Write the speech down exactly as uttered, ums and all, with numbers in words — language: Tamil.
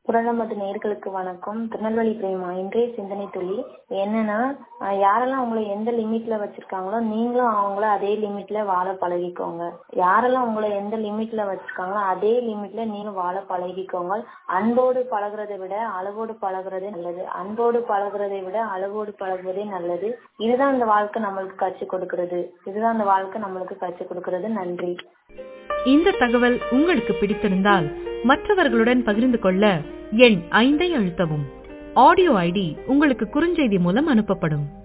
குரலமது நேர்களுக்கு வணக்கம். திருநெல்வேலி பிரேமா. இன்றைய சிந்தனை துளி என்னன்னா, யாரெல்லாம் உங்களை எந்த லிமிட்ல வச்சிருக்காங்களோ நீங்களும் அவங்கள அதே லிமிட்ல வாழ பழகிக்கோங்க. யாரெல்லாம் உங்களை எந்த லிமிட்ல வச்சிருக்காங்களோ அதே லிமிட்ல நீங்க வாழ பழகிக்கோங்க. அன்போடு பழகுறதை விட அளவோடு பழகுறதே நல்லது. அன்போடு பழகுறதை விட அளவோடு பழகுவதே நல்லது. இதுதான் இந்த வாழ்க்கை நம்மளுக்கு கற்றுக் கொடுக்கிறது. இதுதான் இந்த வாழ்க்கை நம்மளுக்கு கற்றுக் கொடுக்கிறது. நன்றி. இந்த தகவல் உங்களுக்கு பிடித்திருந்தால் மற்றவர்களுடன் பகிர்ந்து கொள்ள எண் ஐந்தை அழுத்தவும். ஆடியோ ஐடி உங்களுக்கு குறுஞ்செய்தி மூலம் அனுப்பப்படும்.